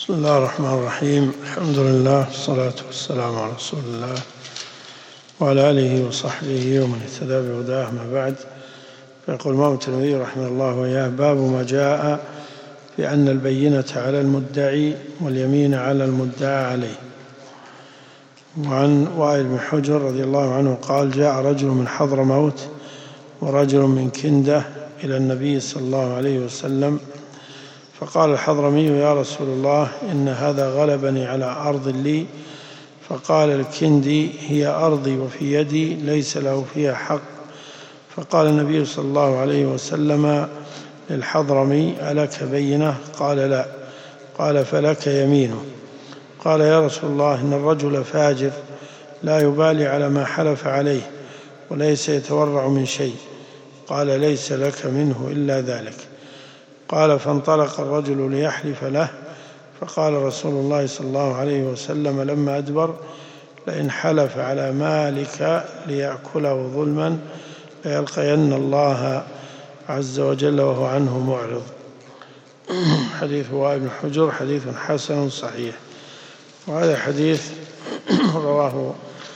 بسم الله الرحمن الرحيم. الحمد لله والصلاة والسلام على رسول الله وعلى آله وصحبه ومن اهتدى بهداه. أما بعد، فيقول الإمام الترمذي رحمه الله وإياه: باب ما جاء في أن البينة على المدعي واليمين على المدعى عليه. وعن وائل بن حجر رضي الله عنه قال: جاء رجل من حضرموت ورجل من كندة إلى النبي صلى الله عليه وسلم، فقال الحضرمي: يا رسول الله، إن هذا غلبني على أرض لي. فقال الكندي: هي أرضي وفي يدي، ليس له فيها حق. فقال النبي صلى الله عليه وسلم للحضرمي: ألك بينة؟ قال: لا. قال: فلك يمينه. قال: يا رسول الله، إن الرجل فاجر لا يبالي على ما حلف عليه وليس يتورع من شيء. قال: ليس لك منه إلا ذلك. قال: فانطلق الرجل ليحلف له، فقال رسول الله صلى الله عليه وسلم لما أدبر: لئن حلف على مالك ليأكله ظلما ليلقين الله عز وجل وهو عنه معرض. حديث وائل بن حجر حديث حسن صحيح. وهذا حديث رواه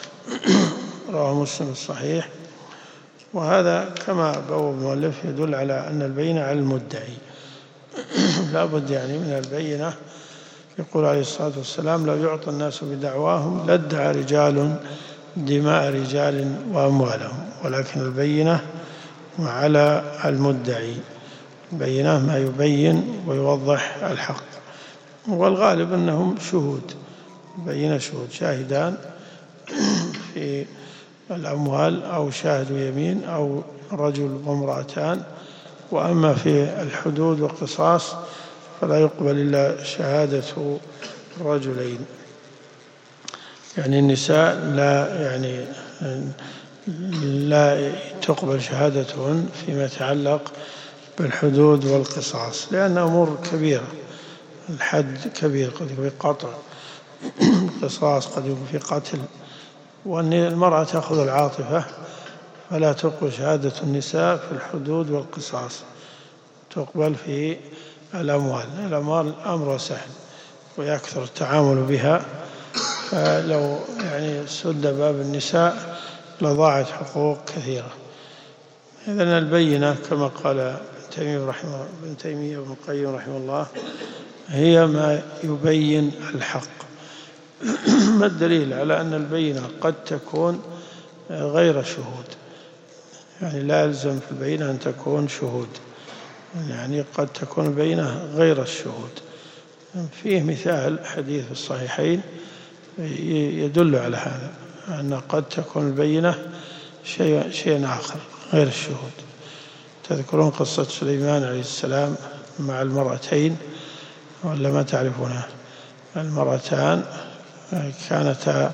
مسلم الصحيح. وهذا كما بوب المؤلف يدل على أن البينة على المدعي. لا بد يعني من البينة. يقول عليه الصلاة والسلام: لو يعطى الناس بدعواهم لادعى رجال دماء رجال وأموالهم، ولكن البينة على المدعي. البينة ما يبين ويوضح الحق، والغالب أنهم شهود. بينة شهود، شاهدان في الأموال أو شاهد يمين أو رجل وامرأتان. وأما في الحدود والقصاص فلا يقبل إلا شهادة الرجلين. يعني النساء لا تقبل شهادتهن فيما يتعلق بالحدود والقصاص، لأن أمور كبيرة. الحد كبير، قد يكون في قطع، القصاص قد يكون في قتل، وأن المرأة تأخذ العاطفة، فلا تقبل شهادة النساء في الحدود والقصاص، تقبل في الأموال. أمر سهل ويكثر التعامل بها، فلو سد باب النساء لضاعت حقوق كثيرة. إذن البينة كما قال ابن تيمية وابن القيم رحمه الله هي ما يبين الحق. ما الدليل على أن البينة قد تكون غير شهود؟ لا يلزم في البينة أن تكون شهود، قد تكون البينة غير الشهود. فيه مثال حديث الصحيحين يدل على هذا، أن قد تكون البينة شيء آخر غير الشهود. تذكرون قصة سليمان عليه السلام مع المرأتين، ولا ما تعرفونها؟ المرأتان كانتا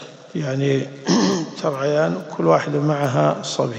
ترعيان، كل واحدة معها صبي،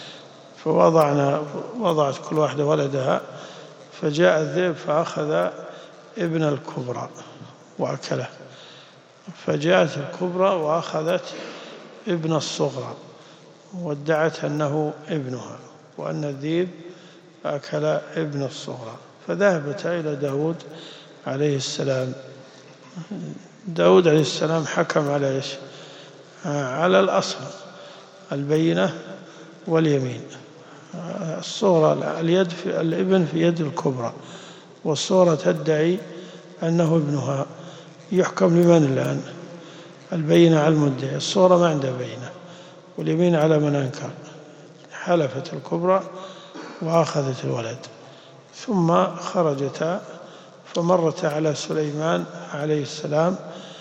وضعت كل واحدة ولدها، فجاء الذئب فأخذ ابن الكبرى وأكله، فجاءت الكبرى وأخذت ابن الصغرى وادعت أنه ابنها، وأن الذئب أكل ابن الصغرى. فذهبتا إلى داود عليه السلام. داود عليه السلام حكم على إيش؟ على الأصل، البينة واليمين. الصغرى الابن في يد الكبرى، والصغرى تدعي أنه ابنها. يحكم لمن الآن؟ البينة على المدعي. الصغرى ما عندها بينة، واليمين على من أنكر. حلفت الكبرى وأخذت الولد، ثم خرجتا فمرتا على سليمان عليه السلام،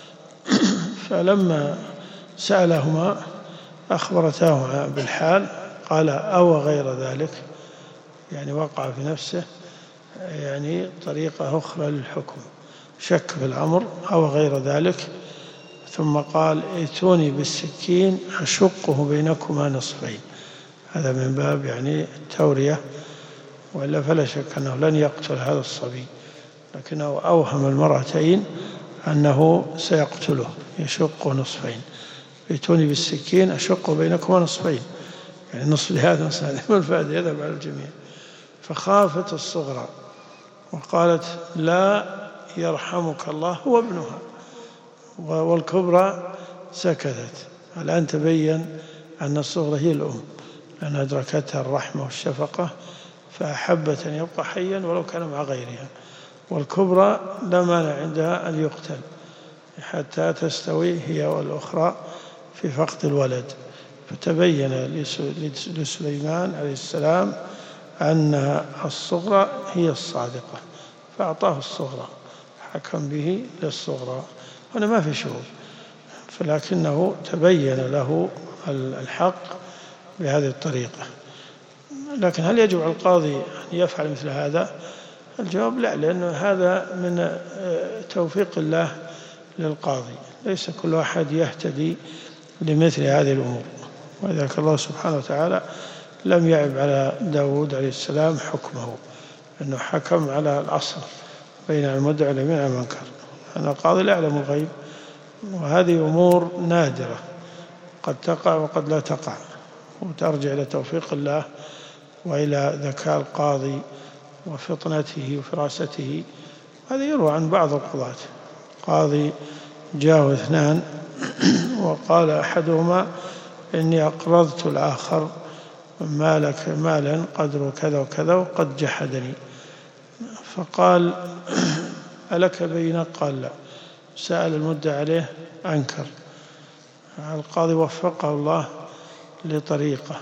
فلما سألهما أخبرتاه بالحال، قال: أو غير ذلك، وقع في نفسه طريقة أخرى للحكم، شك في الأمر، أو غير ذلك. ثم قال: ائتوني بالسكين أشقه بينكما نصفين. هذا من باب التورية، وإلا فلا شك أنه لن يقتل هذا الصبي، لكنه أوهم المرأتين أنه سيقتله، يشقه نصفين. ائتوني بالسكين أشقه بينكما نصفين، نصف لهذا نصف لهذا، والفائدة يذهب على الجميع. فخافت الصغرى وقالت: لا يرحمك الله هو ابنها، والكبرى سكتت. الآن تبين أن الصغرى هي الأم، لأن أدركتها الرحمة والشفقة فأحبت أن يبقى حيا ولو كان مع غيرها، والكبرى لا مانع عندها أن يقتل حتى تستوي هي والأخرى في فقد الولد. فتبين لسليمان عليه السلام أن الصغرى هي الصادقة فأعطاه الصغرى، حكم به للصغرى. هنا ما في شغل، فلكنه تبين له الحق بهذه الطريقة. لكن هل يجب على القاضي أن يفعل مثل هذا؟ الجواب لا، لأن هذا من توفيق الله للقاضي، ليس كل واحد يهتدي لمثل هذه الأمور. وذلك الله سبحانه وتعالى لم يعب على داود عليه السلام حكمه، أنه حكم على الأصل بين المدعي واليمين على المنكر، أن القاضي لا يعلم الغيب، وهذه أمور نادرة قد تقع وقد لا تقع، وترجع إلى توفيق الله وإلى ذكاء القاضي وفطنته وفراسته. هذا يروى عن بعض القضاة، قاضي جاءه اثنان وقال أحدهما إني أقرضت الآخر مالا قدره كذا وكذا وقد جحدني، فقال ألك بينة؟ قال لا. سأل المدعي عليه أنكر. القاضي وفقه الله لطريقة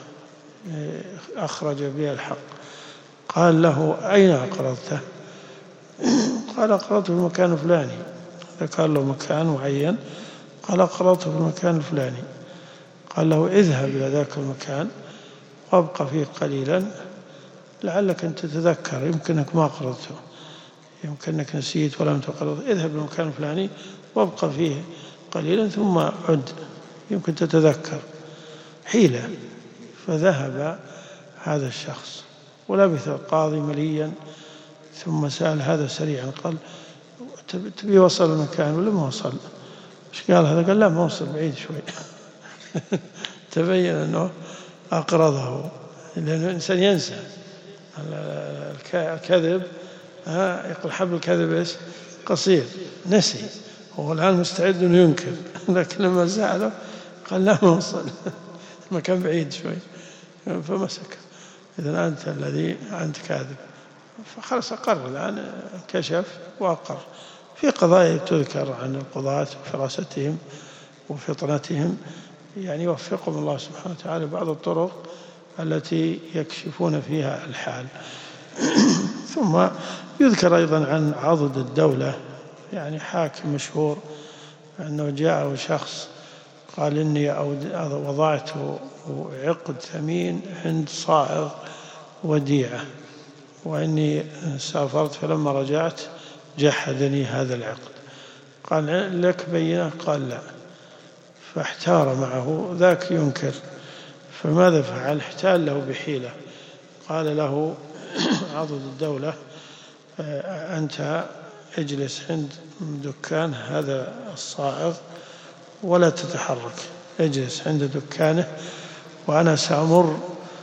أخرج بها الحق، قال له أين أقرضته؟ قال أقرضته في المكان الفلاني، ذكر له مكان معين، قال أقرضته في المكان الفلاني. قال له اذهب إلى ذاك المكان وابقى فيه قليلا لعلك أن تتذكر، يمكنك ما أقرضته، يمكنك نسيت ولم تقرض، اذهب إلى المكان الفلاني وابقى فيه قليلا ثم عد يمكن تتذكر. حيلة. فذهب هذا الشخص ولبث القاضي مليا، ثم سأل هذا سريعا قال تبي وصل المكان ولا ما وصل؟ ايش قال هذا؟ قال لا ما وصل، بعيد شوي. تبين أنه أقرضه، لأنه الإنسان ينسى الكذب، يقول حبل الكذب إيش؟ قصير، نسي، هو الآن مستعد أنه ينكر، لكن لما سأله قال لا ما وصل، المكان بعيد شوي، فمسك. إذن أنت الذي أنت كاذب. فخلص أقر، الآن كشف وأقر. في قضايا تذكر عن القضاة وفراستهم وفطنتهم، يعني يوفقهم الله سبحانه وتعالى بعض الطرق التي يكشفون فيها الحال. ثم يذكر أيضا عن عضد الدولة، يعني حاكم مشهور أنه جاءه شخص قال إني وضعت عقد ثمين عند صائغ وديعة، وإني سافرت فلما رجعت جحدني هذا العقد. قال لك بينة؟ قال لا. فاحتار معه، ذاك ينكر، فماذا فعل؟ احتال له بحيلة، قال له عضد الدولة أنت اجلس عند دكان هذا الصائغ ولا تتحرك، اجلس عند دكانه وأنا سأمر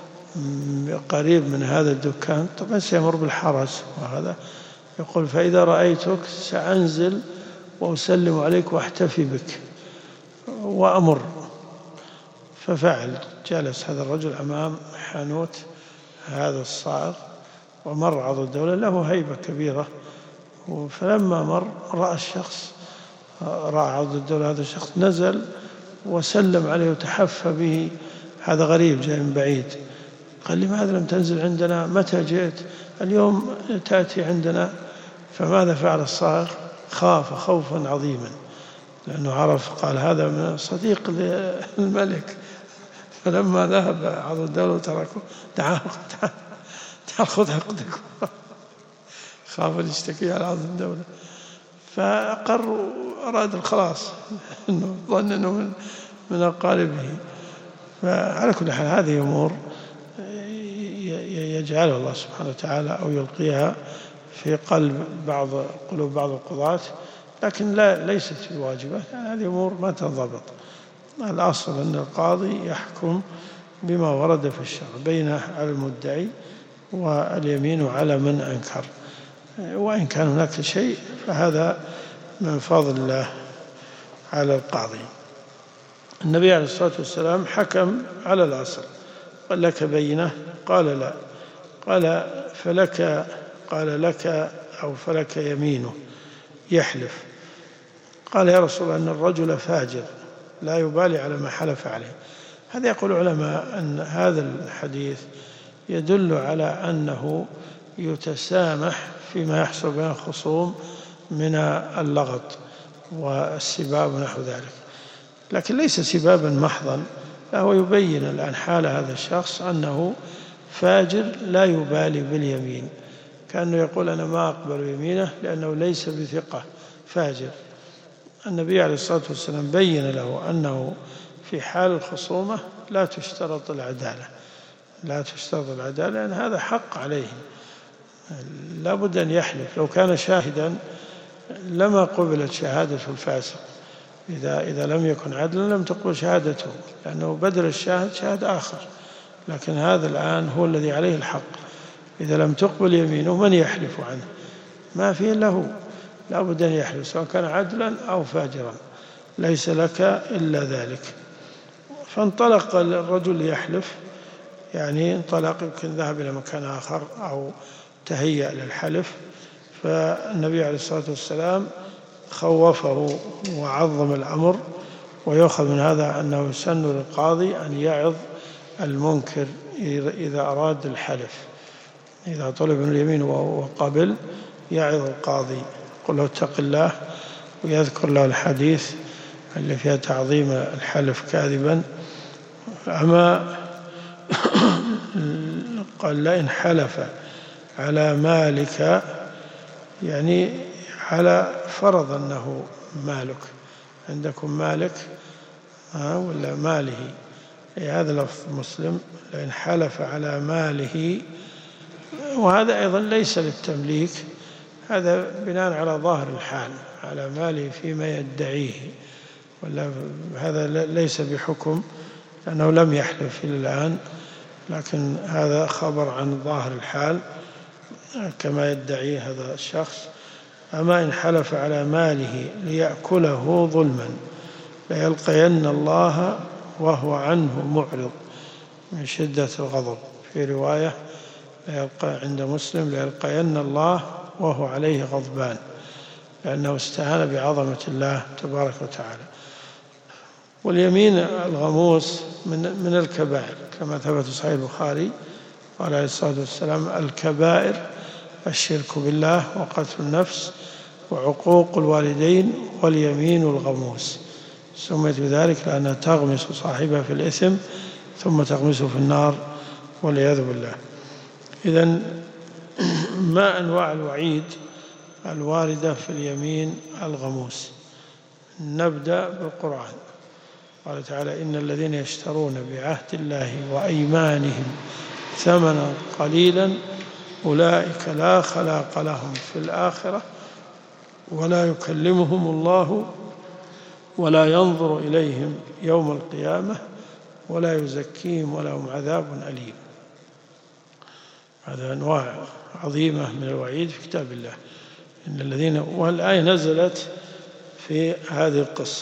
قريب من هذا الدكان، طبعا سيمر بالحرس وهذا، يقول فإذا رأيتك سأنزل وأسلم عليك وأحتفي بك وأمر. ففعل، جلس هذا الرجل أمام حانوت هذا الصائغ، ومر عضو الدولة له هيبة كبيرة، فلما مر رأى الشخص، رأى عضو الدولة هذا الشخص، نزل وسلم عليه وتحفى به، هذا غريب جاي من بعيد. قال لماذا لم تنزل عندنا؟ متى جئت؟ اليوم تأتي عندنا. فماذا فعل الصائغ؟ خاف خوفا عظيما، لأنه عرف، قال هذا من صديق للملك. فلما ذهب عضو الدولة وتركه تعال خذ عقدك، خاف أن يشتكي على عضو الدولة، فأقر وأراد الخلاص، إنه ظن أنه من أقاربه. فعلى كل حال هذه أمور يجعلها الله سبحانه وتعالى أو يلقيها في قلوب بعض القضاة، لكن ليست في الواجبات، يعني هذه أمور ما تنضبط. الأصل أن القاضي يحكم بما ورد في الشرع، بينه على المدعي واليمين على من أنكر. وإن كان هناك شيء فهذا من فضل الله على القاضي. النبي عليه الصلاة والسلام حكم على الأصل، قال لك بينة؟ قال لا. قال لك أو فلك يمينه يحلف. قال يا رسول الله إن الرجل فاجر لا يبالي على ما حلف عليه. هذا يقول العلماء أن هذا الحديث يدل على أنه يتسامح فيما يحصل بين الخصوم من اللغط والسباب ونحو ذلك، لكن ليس سبابا محضا، فهو يبين الآن حال هذا الشخص أنه فاجر لا يبالي باليمين، كأنه يقول أنا ما أقبل يمينه لأنه ليس بثقة، فاجر. النبي عليه الصلاة والسلام بين له أنه في حال الخصومة لا تشترط العدالة، لأن هذا حق عليه، لا بد أن يحلف. لو كان شاهدا لما قبلت شهادة الفاسق، إذا لم يكن عدلا لم تقبل شهادته، لأنه بدل الشاهد شاهد آخر، لكن هذا الآن هو الذي عليه الحق. إذا لم تقبل يمينه من يحلف عنه؟ ما فيه له، لا بد أن يحلف سواء كان عدلا أو فاجرا، ليس لك إلا ذلك. فانطلق الرجل يحلف، يعني انطلق، يمكن ذهب إلى مكان آخر أو تهيأ للحلف، فالنبي عليه الصلاة والسلام خوفه وعظم الأمر. ويؤخذ من هذا أنه يسن للقاضي أن يعظ المنكر إذا أراد الحلف، إذا طلب من اليمين وقبل يعظ القاضي، يقول له اتق الله، ويذكر له الحديث اللي فيها تعظيم الحلف كاذبا. أما قال لئن حلف على مالك، يعني على فرض أنه مالك، عندكم مالك ولا ماله، هذا لفظ مسلم، لئن حلف على ماله، وهذا أيضا ليس للتمليك، هذا بناء على ظاهر الحال، على ماله فيما يدعيه، ولا هذا ليس بحكم لأنه لم يحلف إلى الآن، لكن هذا خبر عن ظاهر الحال كما يدعيه هذا الشخص. أما إن حلف على ماله ليأكله ظلما ليلقين الله وهو عنه معرض من شدة الغضب. في رواية عند مسلم ليلقين الله وهو عليه غضبان، لأنه استهان بعظمة الله تبارك وتعالى. واليمين الغموس من الكبائر، كما ثبت في صحيح البخاري قال عليه الصلاة والسلام الكبائر الشرك بالله وقتل النفس وعقوق الوالدين واليمين الغموس. سميت بذلك لأنها تغمس صاحبها في الإثم ثم تغمسه في النار والعياذ بالله. إذن ما أنواع الوعيد الواردة في اليمين الغموس؟ نبدأ بالقرآن. قال تعالى إن الذين يشترون بعهد الله وأيمانهم ثمنا قليلا أولئك لا خلاق لهم في الآخرة ولا يكلمهم الله ولا ينظر إليهم يوم القيامة ولا يزكيهم ولهم عذاب أليم. هذا أنواع عظيمة من الوعيد في كتاب الله. إن الذين، والآية نزلت في هذه القصة،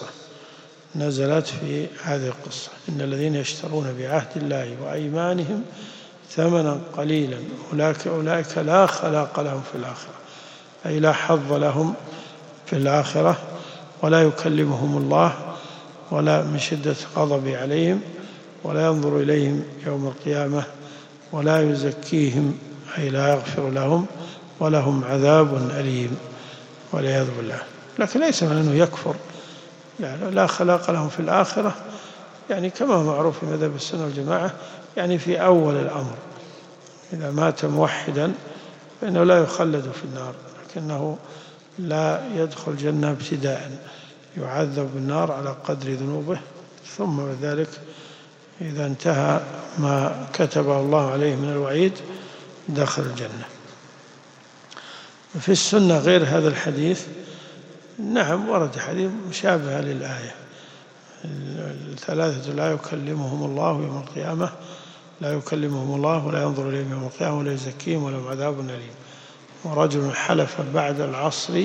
إن الذين يشترون بعهد الله وأيمانهم ثمنا قليلا أولئك لا خلاق لهم في الآخرة، أي لا حظ لهم في الآخرة، ولا يكلمهم الله ولا من شدة غضبه عليهم ولا ينظر إليهم يوم القيامة ولا يزكيهم، أي لا يغفر لهم ولهم عذاب أليم والعياذ بالله. لكن ليس من أنه يكفر، يعني لا خلاق لهم في الآخرة، يعني كما هو معروف في مذهب السنة والجماعة، يعني في أول الأمر إذا مات موحدا فإنه لا يخلد في النار، لكنه لا يدخل الجنة ابتداء، يعذب بالنار على قدر ذنوبه، ثم بذلك إذا انتهى ما كتبه الله عليه من الوعيد دخل الجنة. في السنة غير هذا الحديث، نعم ورد حديث مشابه للآية، الثلاثة لا يكلمهم الله يوم القيامة، لا يكلمهم الله ولا ينظر إليهم يوم القيامة ولا يزكيهم ولهم عذاب أليم. ورجل حلف بعد العصر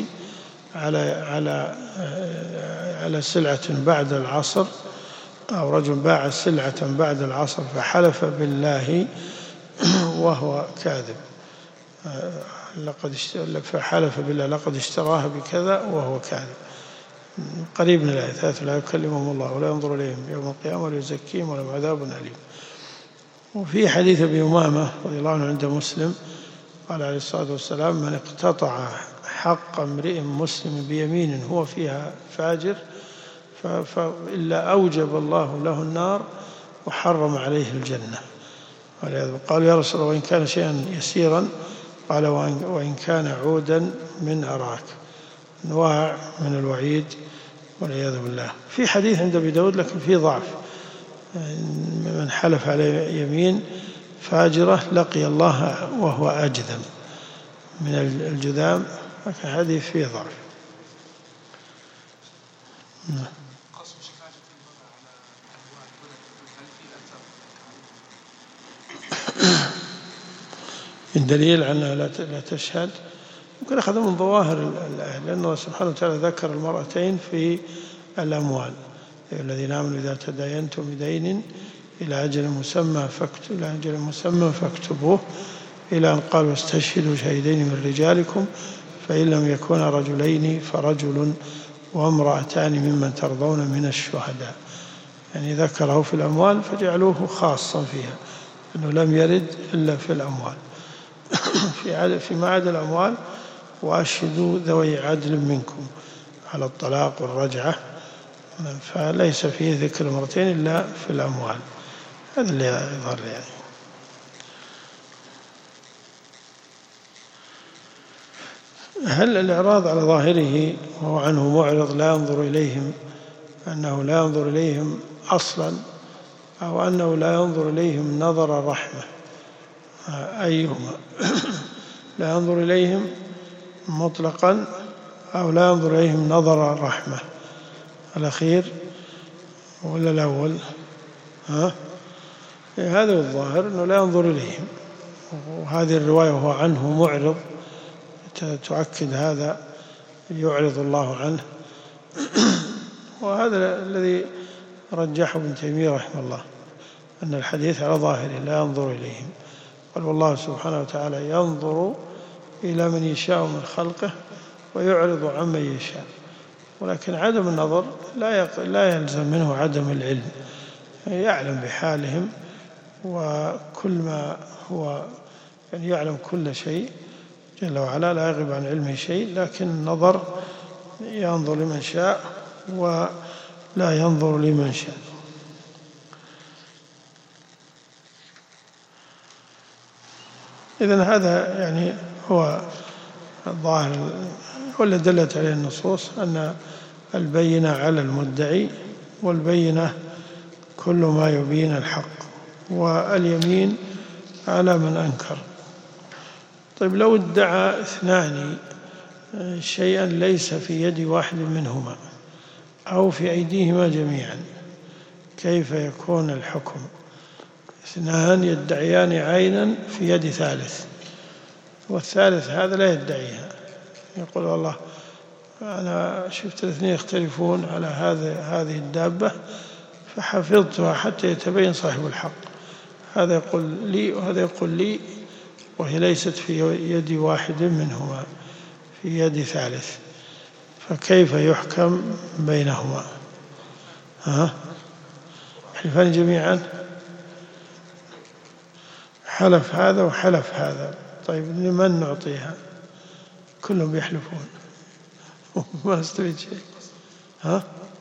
على سلعة بعد العصر، أو رجل باع سلعة بعد العصر فحلف بالله وهو كاذب، فحلف بالله لقد اشتراها بكذا وهو كاذب. قريب من الآية: ثلاثة لا يكلمهم الله ولا ينظر إليهم يوم القيامة ولا يزكيهم ولهم عذاب أليم. وفي حديث أبي أمامة رضي الله عنه عند مسلم قال عليه الصلاة والسلام: من اقتطع حق امرئ مسلم بيمين هو فيها فاجر فإلا أوجب الله له النار وحرم عليه الجنة. قالوا: يا رسول الله وإن كان شيئا يسيرا؟ قال: وإن كان عودا من أراك. أنواع من الوعيد والعياذ بالله. في حديث عند أبي داود لكن فيه ضعف: من حلف على يمين فاجرة لقي الله وهو أجذم من الجذام، لكن حديث فيه ضعف. من دليل أنها لا تشهد، ممكن أخذ من ظواهر الآية، لأنه سبحانه وتعالى ذكر المرأتين في الأموال: الذين آمنوا إذا تداينتم بدين إلى أجل مسمى فاكتبوه، إلى أن قال: واستشهدوا شهيدين من رجالكم فإن لم يكونا رجلين فرجل وامرأتان ممن ترضون من الشهداء. يعني ذكره في الأموال فجعلوه خاصا فيها، أنه لم يرد إلا في الأموال. فيما عدا الأموال: وأشهدوا ذوي عدل منكم على الطلاق والرجعة، فليس فيه ذكر المرتين إلا في الأموال. هذا اللي يظهر يعني. هل الإعراض على ظاهره وهو عنه معرض لا ينظر إليهم، أنه لا ينظر إليهم أصلا، أو أنه لا ينظر إليهم نظر رحمة؟ أيهما؟ لا ينظر إليهم مطلقا أو لا ينظر إليهم نظر رحمة؟ الأخير ولا الأول؟ هذا الظاهر أنه لا ينظر إليهم، وهذه الرواية وهو عنه معرض تؤكد هذا، يعرض الله عنه. وهذا الذي رجحه ابن تيمية رحمه الله، أن الحديث على ظاهره لا ينظر إليهم. قال: والله سبحانه وتعالى ينظر إلى من يشاء من خلقه ويعرض عمن يشاء، ولكن عدم النظر لا يلزم منه عدم العلم، يعلم بحالهم، وكل ما هو يعني يعلم كل شيء جل وعلا، لا يغيب عن علمه شيء، لكن النظر ينظر لمن شاء ولا ينظر لمن شاء. إذن هذا يعني هو الظاهر والذي دلت عليه النصوص، أن البينة على المدعي، والبينة كل ما يبين الحق، واليمين على من أنكر. طيب، لو ادعى اثنان شيئا ليس في يد واحد منهما أو في أيديهما جميعا، كيف يكون الحكم؟ اثنان يدعيان عينا في يد ثالث، والثالث هذا لا يدعيها، يقول: والله أنا شفت الاثنين يختلفون على هذه الدابة فحفظتها حتى يتبين صاحب الحق، هذا يقول لي وهذا يقول لي، وهي ليست في يد واحد منهما، في يد ثالث، فكيف يحكم بينهما؟ يحلفان جميعا، حلف هذا وحلف هذا، طيب لمن نعطيها؟ كلهم يحلفون ما نستفيد شيء.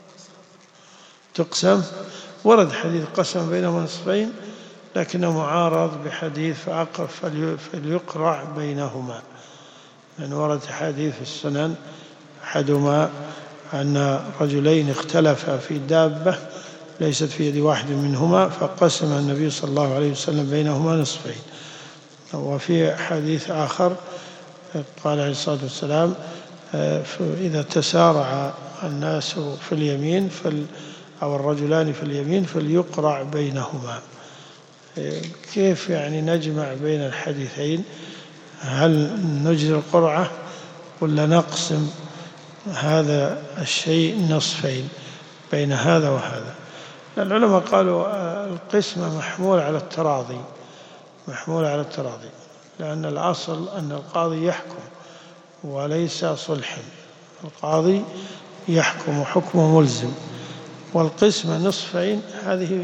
تقسم، ورد حديث قسم بينهما نصفين، لكنه معارض بحديث فعقر فليقرع بينهما، لأن ورد حديث في السنن أحدهما أن رجلين اختلفا في دابة ليست في يد واحد منهما، فقسم النبي صلى الله عليه وسلم بينهما نصفين. وفي حديث آخر قال عليه الصلاة والسلام: إذا تسارع الناس في اليمين أو الرجلان في اليمين فليقرع بينهما. كيف يعني نجمع بين الحديثين؟ هل نجري القرعة ولا نقسم هذا الشيء نصفين بين هذا وهذا؟ العلماء قالوا القسمة محمولة على التراضي، محمولة على التراضي، لأن الأصل أن القاضي يحكم وليس صلحا، القاضي يحكم حكمه ملزم، والقسمة نصفين هذه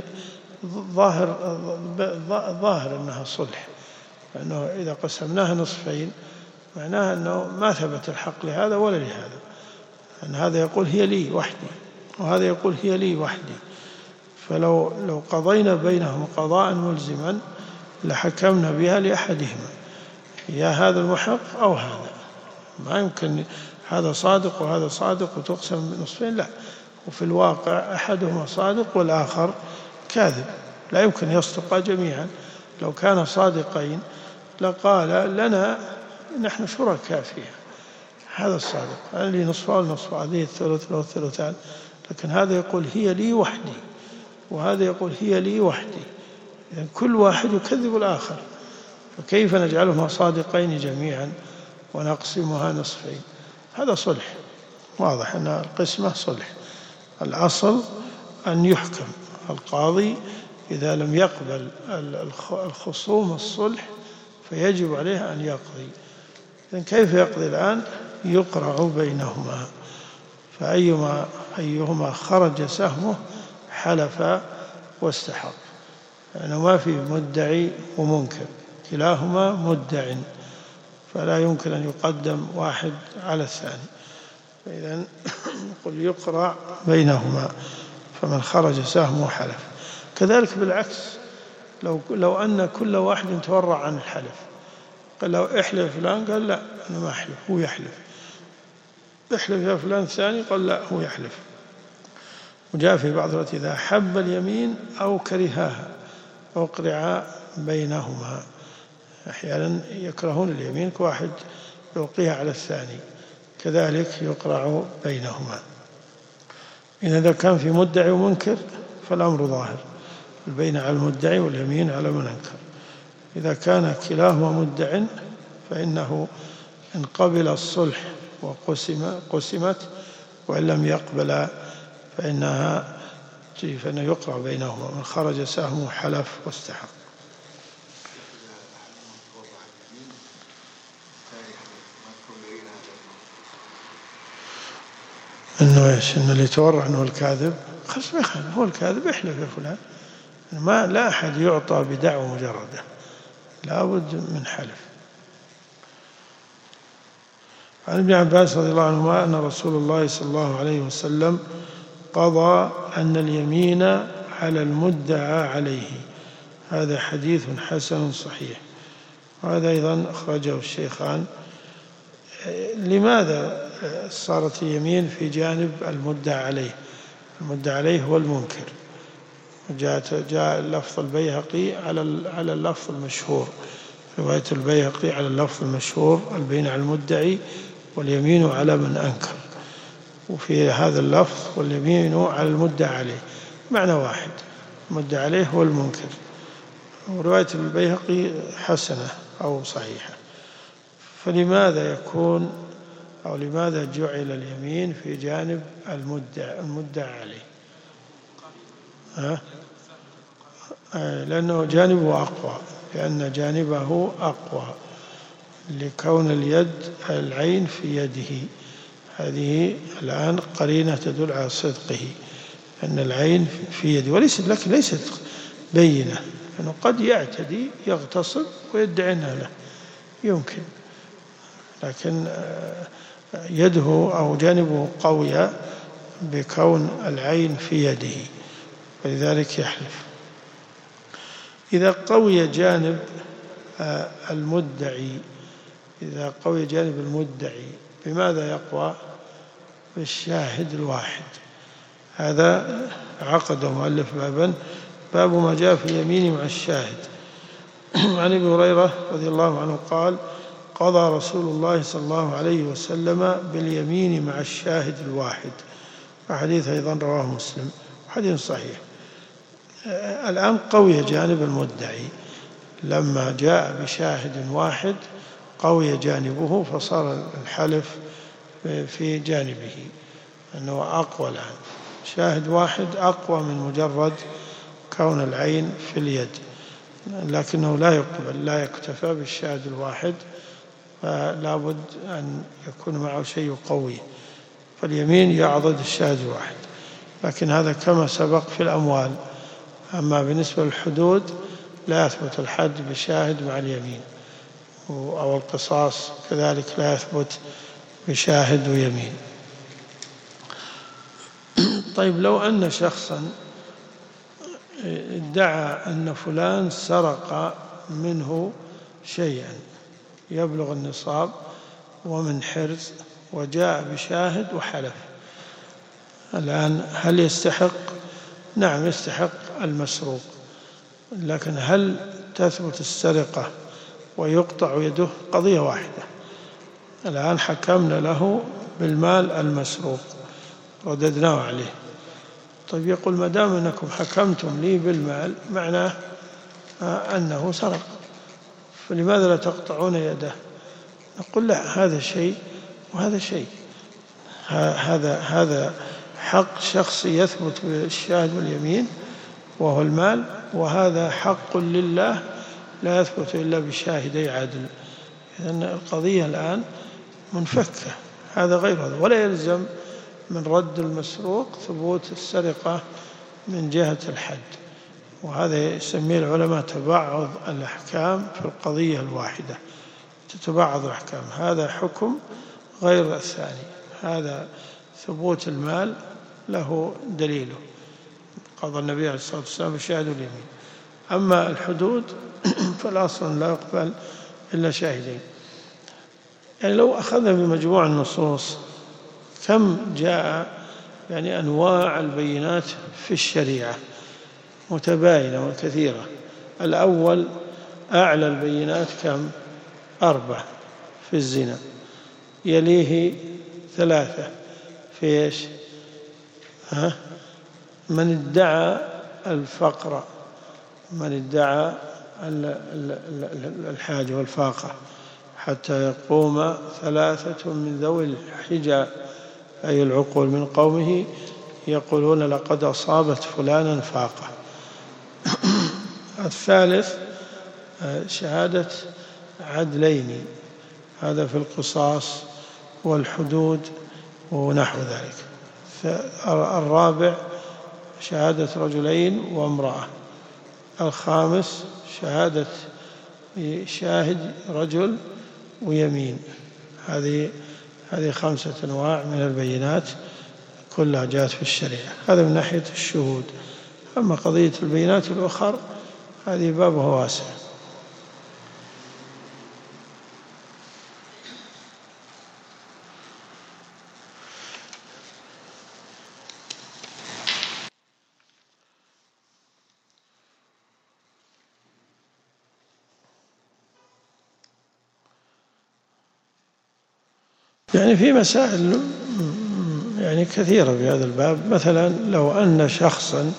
ظاهر أنها صلح، لأنه إذا قسمناها نصفين معناها أنه ما ثبت الحق لهذا ولا لهذا، أن هذا يقول هي لي وحدي وهذا يقول هي لي وحدي، فلو قضينا بينهم قضاء ملزما لحكمنا بها لأحدهما، يا هذا المحق أو هذا، ما يمكن هذا صادق وهذا صادق وتقسم نصفين، لا، وفي الواقع أحدهما صادق والآخر كاذب، لا يمكن يصدقا جميعا، لو كان صادقين لقال لنا نحن شركاء فيها، هذا الصادق أنا لي نصف والنصف، هذه الثلث والثلثان، لكن هذا يقول هي لي وحدي وهذا يقول هي لي وحدي، إذن كل واحد يكذب الآخر، فكيف نجعلهما صادقين جميعا ونقسمها نصفين؟ هذا صلح، واضح أن القسمة صلح، الأصل أن يحكم القاضي إذا لم يقبل الخصوم الصلح فيجب عليه أن يقضي، إذن كيف يقضي الآن؟ يقرع بينهما، فأيهما خرج سهمه حلف واستحق، لأنه ما في مدعي ومنكر، كلاهما مدع، فلا يمكن أن يقدم واحد على الثاني، فإذن نقول يقرع بينهما، فمن خرج سهمه حلف. كذلك بالعكس، لو أن كل واحد تورع عن الحلف، قال له احلف فلان، قال لا أنا ما أحلف، هو يحلف، احلف يا فلان الثاني، قال لا هو يحلف. وجاء في بعض الوقت إذا حب اليمين أو كرهاها أقرع بينهما، أحيانا يكرهون اليمين كواحد يلقيها على الثاني، كذلك يقرع بينهما. إذا كان في مدعي ومنكر فالأمر ظاهر، البين على المدعي واليمين على من أنكر. إذا كان كلاهما مدع فإنه إن قبل الصلح وقسمت، وإن لم يقبل فإنه يقرع بينهما، من خرج سهمه حلف واستحق. إنه إيش؟ إنه اللي يتورع إنه الكاذب، خلاص ما يخالف، هو الكاذب احلف يا فلان، لا أحد يعطى بدعوة مجردة، لا بد من حلف. عن ابن عباس رضي الله عنهما أن رسول الله صلى الله عليه وسلم قضى أن اليمين على المدعى عليه، هذا حديث حسن صحيح، وهذا أيضا أخرجه الشيخان. لماذا صارت اليمين في جانب المدعى عليه؟ المدعى عليه هو المنكر، جاء لفظ البيهقي على اللفظ المشهور، رواية البيهقي على اللفظ المشهور البين على المدعي واليمين على من أنكر، وفي هذا اللفظ واليمين على المدعى عليه معنى واحد، المدعى عليه هو المنكر، ورواية البيهقي حسنة أو صحيحة. فلماذا يكون أو لماذا جعل اليمين في جانب المدعى عليه؟ لأنه جانبه أقوى، لأن جانبه أقوى، لكون العين في يده، هذه الآن قرينة تدل على صدقه، أن العين في يده، ليست بينة، لأنه قد يعتدي يغتصب ويدعي أنها له، يمكن، لكن يده أو جانبه قوية بكون العين في يده، ولذلك يحلف. إذا قوي جانب المدعي، بماذا يقوى؟ بالشاهد الواحد. هذا عقد مؤلف باب ما جاء في اليمين مع الشاهد. عن ابي هريرة رضي الله عنه قال: قضى رسول الله صلى الله عليه وسلم باليمين مع الشاهد الواحد، وحديث أيضا رواه مسلم، حديث صحيح. الآن قوي جانب المدعي لما جاء بشاهد واحد قوي جانبه فصار الحلف في جانبه أنه أقوى الآن. شاهد واحد أقوى من مجرد كون العين في اليد، لكنه لا يقبل، لا يكتفى بالشاهد الواحد، فلا بد أن يكون معه شيء قوي، فاليمين يعضد الشاهد الواحد. لكن هذا كما سبق في الأموال. أما بالنسبة للحدود لا يثبت الحد بشاهد مع اليمين، أو القصاص كذلك لا يثبت بشاهد ويمين. طيب لو أن شخصا ادعى أن فلان سرق منه شيئا يبلغ النصاب ومن حرز وجاء بشاهد وحلف، الآن هل يستحق؟ نعم يستحق المسروق، لكن هل تثبت السرقة ويقطع يده؟ قضية واحدة. الآن حكمنا له بالمال المسروق رددناه عليه. طيب يقول ما دام أنكم حكمتم لي بالمال معناه أنه سرق، فلماذا لا تقطعون يده؟ نقول لا، هذا شيء وهذا شيء. هذا حق شخصي يثبت بالشاهد واليمين وهو المال، وهذا حق لله لا يثبت إلا بشاهدي عدل. إذن القضية الآن منفكة، هذا غير هذا، ولا يلزم من رد المسروق ثبوت السرقة من جهة الحد. وهذا يسميه العلماء تبعض الأحكام في القضية الواحدة، تتبعض الأحكام، هذا حكم غير الثاني. هذا ثبوت المال له دليله، قضى النبي عليه الصلاة والسلام بالشاهد واليمين. أما الحدود فالأصل لا يقبل إلا شاهدين. يعني لو أخذنا بمجموع النصوص كم جاء يعني أنواع البينات في الشريعة متباينة وكثيرة. الأول أعلى البينات كم؟ 4 في الزنا، يليه 3 في إيش؟ من ادعى الفقر، من ادعى الحاجة والفاقة حتى يقوم 3 من ذوي الحجى أي العقول من قومه يقولون لقد أصابت فلانا فاقة. الثالث شهادة عدلين، هذا في القصاص والحدود ونحو ذلك. الرابع شهادة رجلين وامرأة. الخامس شهادة شاهد رجل ويمين. هذه 5 أنواع من البينات كلها جاءت في الشريعة. هذا من ناحية الشهود. أما قضية البينات الأخرى هذه بابها واسع. يعني في مسائل يعني كثيرة في هذا الباب. مثلا لو أن شخصا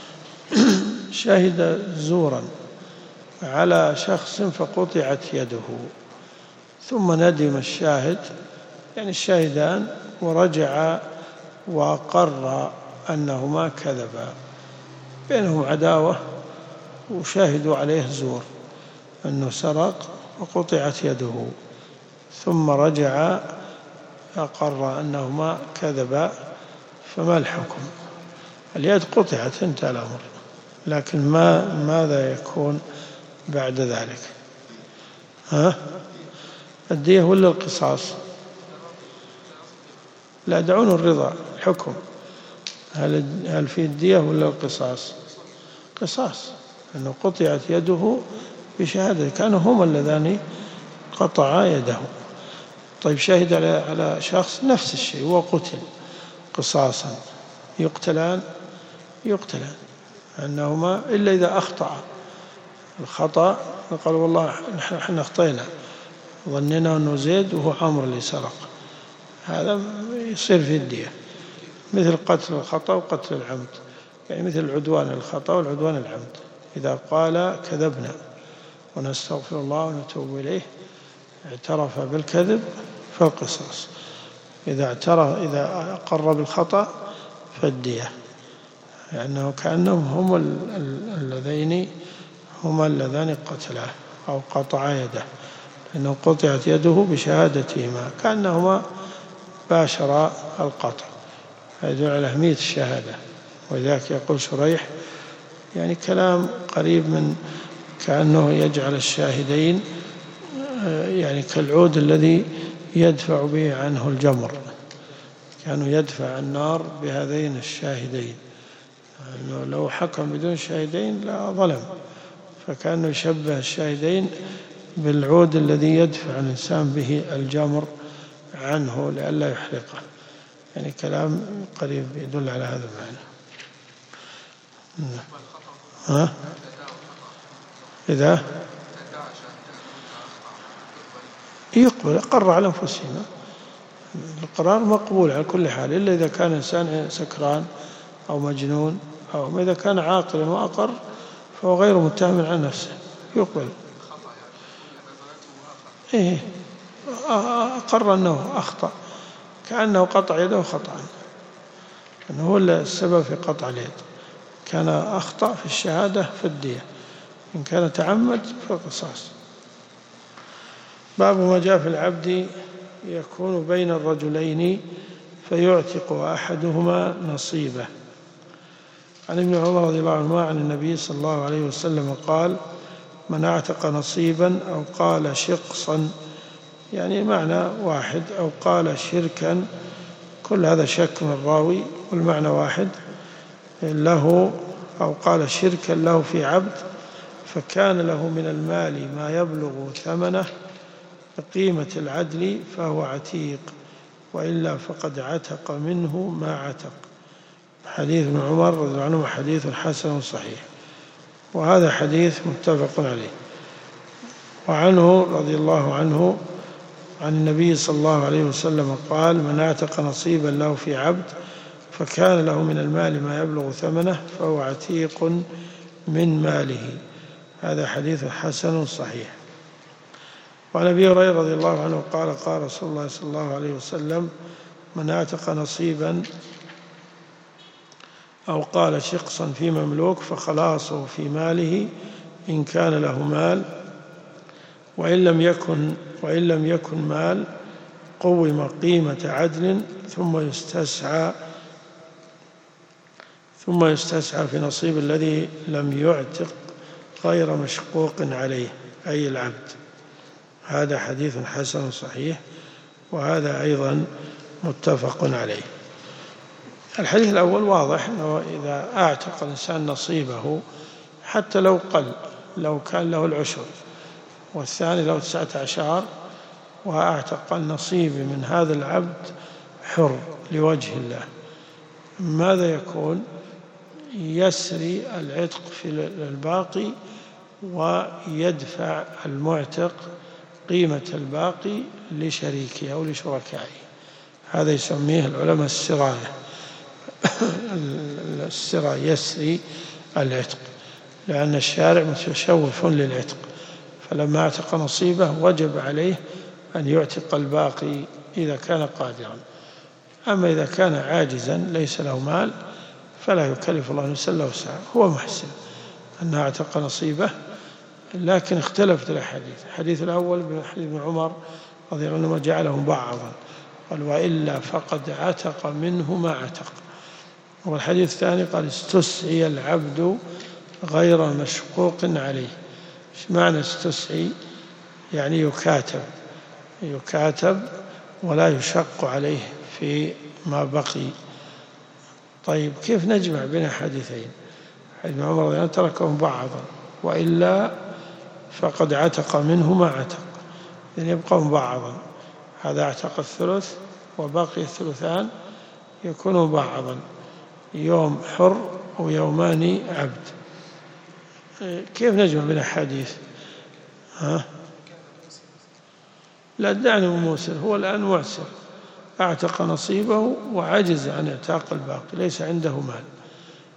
شهد زورا على شخص فقطعت يده، ثم ندم الشاهد، يعني الشاهدان، ورجع وأقر أنهما كذبا، بينهم عداوة وشاهدوا عليه زور أنه سرق وقطعت يده، ثم رجع أقر أنهما كذبا، فما الحكم؟ اليد قطعت، انتهى الأمر، لكن ماذا يكون بعد ذلك؟ الدية ولا القصاص؟ لا، دعون الرضا. الحكم هل في الدية ولا القصاص؟ قصاص، أنه قطعت يده بشهادة كانوا هما اللذان قطعا يده. طيب شهد على شخص نفس الشيء وقتل قصاصا، يقتلان أنهما إلا إذا أخطأ. الخطأ قال والله نحن أخطينا، ظننا أنه زيد وهو عمرو اللي سرق، هذا يصير في الدية، مثل قتل الخطأ وقتل العمد، يعني مثل العدوان الخطأ والعدوان العمد. إذا قال كذبنا ونستغفر الله ونتوب إليه اعترف بالكذب فالقصاص، إذا أقر بالخطأ فالدية، لأنه كأنهم هما اللذان قتلاه أو قطعا يده، لأنه قطعت يده بشهادتهما كأنهما باشرا القطع، يدل على أهمية الشهادة. ولذلك يقول شريح يعني كلام قريب من كأنه يجعل الشاهدين يعني كالعود الذي يدفع به عنه الجمر، كانوا يدفع النار بهذين الشاهدين، أنه لو حكم بدون شاهدين لا ظلم، فكانوا يشبه الشاهدين بالعود الذي يدفع الإنسان به الجمر عنه لئلا يحرقه، يعني كلام قريب يدل على هذا المعنى. إذا يقبل أقر على أنفسهما، القرار مقبول على كل حال، إلا إذا كان إنسان سكران أو مجنون، أو إذا كان عاقلا وأقر فهو غير متهم عن نفسه يقبل. أقر أنه أخطأ كأنه قطع يده خطأ، أنه هو السبب في قطع اليد، كان أخطأ في الشهادة فالدية، إن كان تعمد فالقصاص. باب ما جاء في العبد يكون بين الرجلين فيعتق أحدهما نصيبه. عن ابن عمر رضي الله عنهما عن النبي صلى الله عليه وسلم قال: من اعتق نصيبا أو قال شقصا، يعني معنى واحد، أو قال شركا، كل هذا شك من الراوي والمعنى واحد، له أو قال شركا له في عبد، فكان له من المال ما يبلغ ثمنه بقيمة العدل فهو عتيق، وإلا فقد عتق منه ما عتق. حديث ابن عمر رضي الله عنه حديث حسن صحيح، وهذا حديث متفق عليه. وعنه رضي الله عنه عن النبي صلى الله عليه وسلم قال: من اعتق نصيبا له في عبد فكان له من المال ما يبلغ ثمنه فهو عتيق من ماله. هذا حديث حسن صحيح. وعن أبي هريرة رضي الله عنه قال: قال رسول الله صلى الله عليه وسلم: من اعتق نصيبا أو قال شقصا في مملوك فخلاصه في ماله إن كان له مال، وإن لم يكن مال قوم قيمة عدل ثم يستسعى في نصيب الذي لم يعتق غير مشقوق عليه، أي العبد. هذا حديث حسن صحيح، وهذا أيضا متفق عليه. الحديث الأول واضح أنه إذا أعتق الإنسان نصيبه حتى لو قل، لو كان له العشر، والثاني له 19، وأعتق النصيب من هذا العبد حر لوجه الله، ماذا يكون؟ يسري العتق في الباقي ويدفع المعتق قيمة الباقي لشريكه أو لشركائه. هذا يسميه العلماء السراية. السراية يسري العتق، لأن الشارع متشوف للعتق، فلما اعتق نصيبه وجب عليه أن يعتق الباقي إذا كان قادرا. أما إذا كان عاجزا ليس له مال فلا يكلف الله نفسا إلا وسعها، هو محسن أن اعتق نصيبه. لكن اختلفت الأحاديث، الحديث الأول بحديث ابن عمر رضي الله عنه جعله بعضا، قال: وإلا فقد عتق منه ما عتق. والحديث الثاني قال: استسعي العبد غير مشقوق عليه. ايش معنى استسعي؟ يعني يكاتب ولا يشق عليه في ما بقي. طيب كيف نجمع بين حديثين؟ ابن عمر رضي الله عنه تركهم بعضا، وإلا فقد عتق منه ما عتق، يعني يبقون بعضا. هذا اعتق الثلث وبقي الثلثان يكونوا بعضا، يوم حر ويومان عبد. كيف نجمع بين الحديث؟ لا دعني موسر، هو الآن معسر، اعتق نصيبه وعجز عن اعتاق الباقي، ليس عنده مال،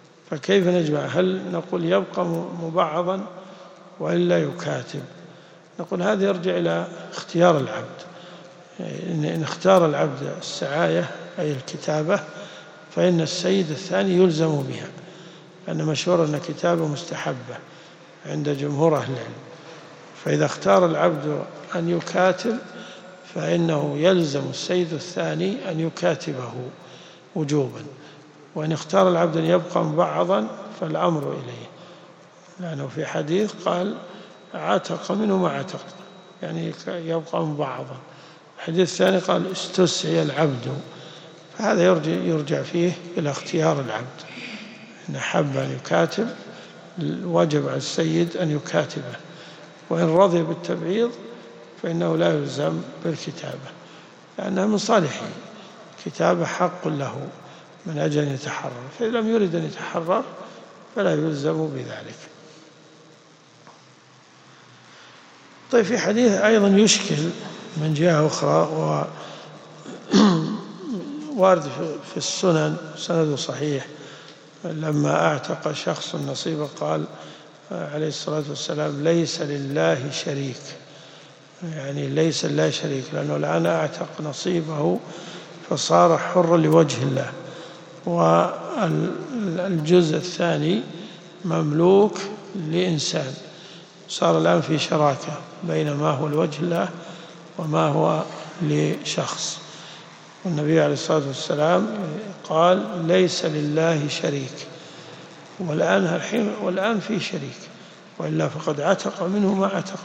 فكيف نجمع؟ هل نقول يبقى مبعضا وإلا يكاتب؟ نقول هذا يرجع إلى اختيار العبد. إن اختار العبد السعاية أي الكتابة فإن السيد الثاني يلزم بها، لأن مشهور أن كتابة مستحبة عند جمهور أهل العلم. فإذا اختار العبد أن يكاتب فإنه يلزم السيد الثاني أن يكاتبه وجوبا، وإن اختار العبد أن يبقى مبعضا فالأمر إليه، لأنه في حديث قال عتق منه ما عتق، يعني يبقى مبعضا. الحديث الثاني قال استسعي العبد، فهذا يرجع فيه إلى اختيار العبد. إن حب أن يكاتب وجب على السيد أن يكاتبه، وإن رضي بالتبعيض فإنه لا يلزم بالكتابة، لأنها من صالحه، كتابة حق له من أجل أن يتحرر، فإذا لم يرد أن يتحرر فلا يلزم بذلك. طيب في حديث أيضا يشكل من جهة أخرى، وارد في السنن سند صحيح، لما أعتق شخص نصيبه قال عليه الصلاة والسلام ليس لله شريك، يعني ليس لله شريك، لأنه الآن أعتق نصيبه فصار حرا لوجه الله، والجزء الثاني مملوك لإنسان، صار الآن في شراكة بين ما هو لوجه الله وما هو لشخص. والنبي عليه الصلاة والسلام قال ليس لله شريك، والآن في شريك، وإلا فقد عتق منه ما عتق.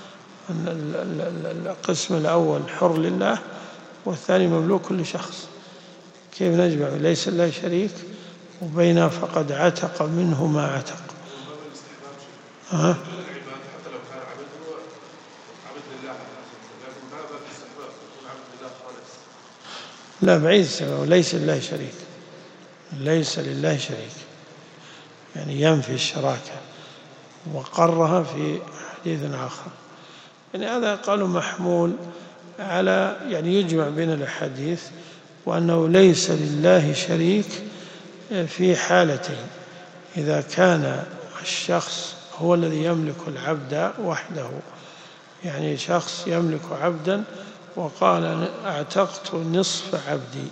القسم الأول حر لله والثاني مملوك لشخص، كيف نجمع ليس لله شريك وبين فقد عتق منه ما عتق؟ لا بعيد السبب، ليس لله شريك، ليس لله شريك يعني ينفي الشراكة، وقرها في حديث آخر. يعني هذا قالوا محمول على يعني يجمع بين الأحاديث، وأنه ليس لله شريك في حالتين: إذا كان الشخص هو الذي يملك العبد وحده، يعني شخص يملك عبدا وقال أعتقت نصف عبدي،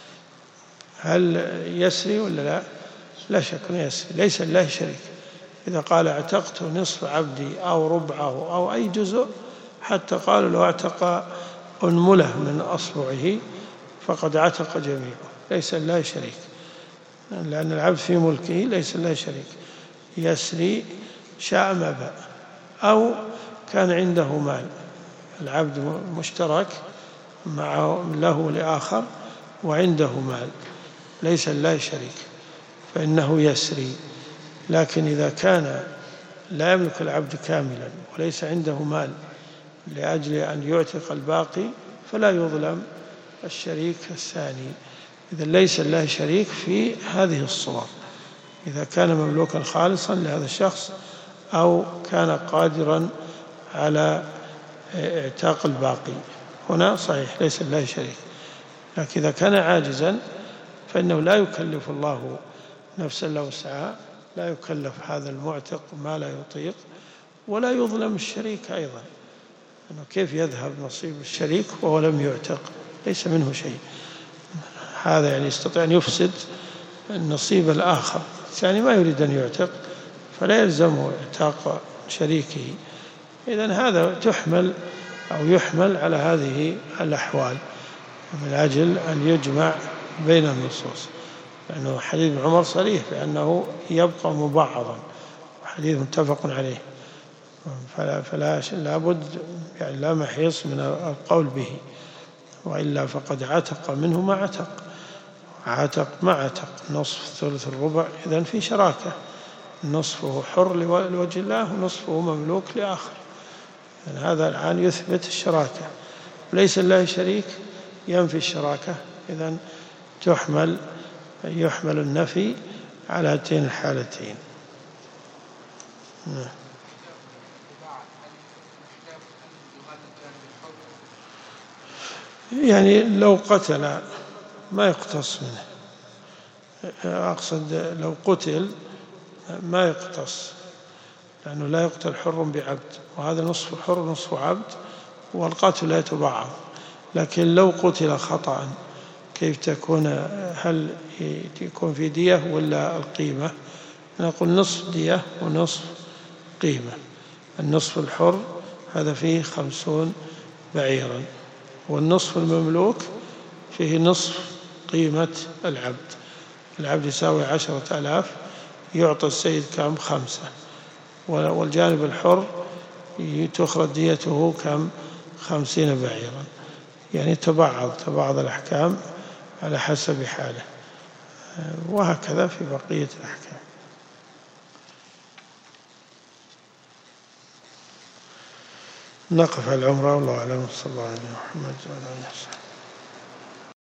هل يسري ولا لا؟ لا شك يسري، ليس لله شريك. إذا قال اعتقت نصف عبدي أو ربعه أو أي جزء، حتى قالوا لو اعتق أنملة من أصبعه فقد عتق جميعه، ليس لله شريك، لأن العبد في ملكه ليس لله شريك، يسري شاء ما باء. أو كان عنده مال، العبد مشترك معه له لآخر وعنده مال ليس لله شريك فإنه يسري. لكن إذا كان لا يملك العبد كاملا وليس عنده مال لأجل أن يعتق الباقي فلا يظلم الشريك الثاني. إذا ليس لله شريك في هذه الصور: إذا كان مملوكا خالصا لهذا الشخص أو كان قادرا على اعتاق الباقي، هنا صحيح ليس لله شريك. لكن إذا كان عاجزا فإنه لا يكلف الله نفسا إلا وسعها، لا يكلف هذا المعتق ما لا يطيق، ولا يظلم الشريك أيضا، أنه كيف يذهب نصيب الشريك وهو لم يعتق، ليس منه شيء. هذا يعني يستطيع أن يفسد النصيب الآخر، يعني ما يريد أن يعتق فلا يلزمه اعتاق شريكه. إذن هذا تحمل أو يحمل على هذه الأحوال من أجل أن يجمع بين النصوص، لأنه حديث عمر صريح بأنه يبقى مبعضا، وحديث متفق عليه، فلا بد يعني لا محيص من القول به، وإلا فقد عتق منه ما عتق، عتق ما عتق، نصف ثلث الربع، إذن في شراكة، نصفه حر لوجه الله ونصفه مملوك لآخر. يعني هذا الآن يثبت الشراكة، وليس لله شريك ينفي الشراكة. إذن يحمل النفي على هاتين الحالتين. يعني لو قتل ما يقتص منه، أقصد لو قتل ما يقتص، لأنه لا يقتل حر بعبد، وهذا نصف حر نصف عبد، والقتل لا يتبعض. لكن لو قتل خطأ كيف تكون؟ هل يكون في دية ولا القيمة؟ نقول نصف دية ونصف قيمة. النصف الحر هذا فيه 50 بعيرا، والنصف المملوك فيه نصف قيمة العبد. العبد يساوي 10,000، يعطى السيد كم؟ 5. والجانب الحر تخرج ديته كم؟ 50 بعيرا. يعني تبعض الأحكام على حسب حاله، وهكذا في بقية الأحكام. نقف على العمرة، والله أعلم. صلى الله عليه محمد وعلى آله وصحبه.